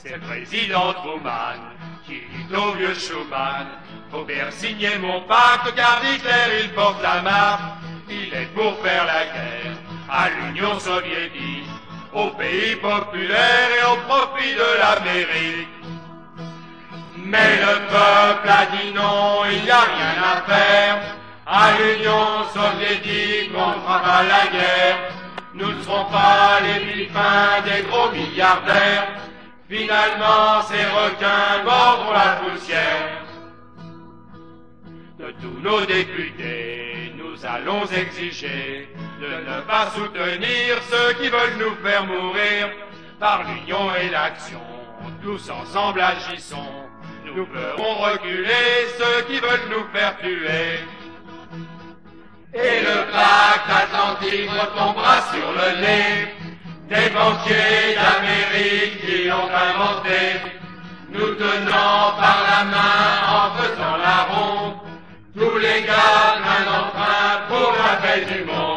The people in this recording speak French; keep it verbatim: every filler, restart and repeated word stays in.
c'est le président Truman qui dit au vieux Schuman, faut faire signer mon pacte car Hitler il porte la marque. Il est pour faire la guerre à l'Union soviétique, aux pays populaires et au profit de l'Amérique. Mais le peuple a dit non, il n'y a rien à faire. À l'Union soviétique, on ne fera pas la guerre. Nous ne serons pas les vilipins des gros milliardaires. Finalement, ces requins mordront la poussière. De tous nos députés, nous allons exiger de ne pas soutenir ceux qui veulent nous faire mourir. Par l'union et l'action, tous ensemble agissons. Nous ferons reculer ceux qui veulent nous faire tuer. Et le pacte atlantique retombera sur le nez des banquiers d'Amérique qui l'ont inventé, nous tenant par la main en faisant la ronde, tous les gars d'un emprunt pour la paix du monde.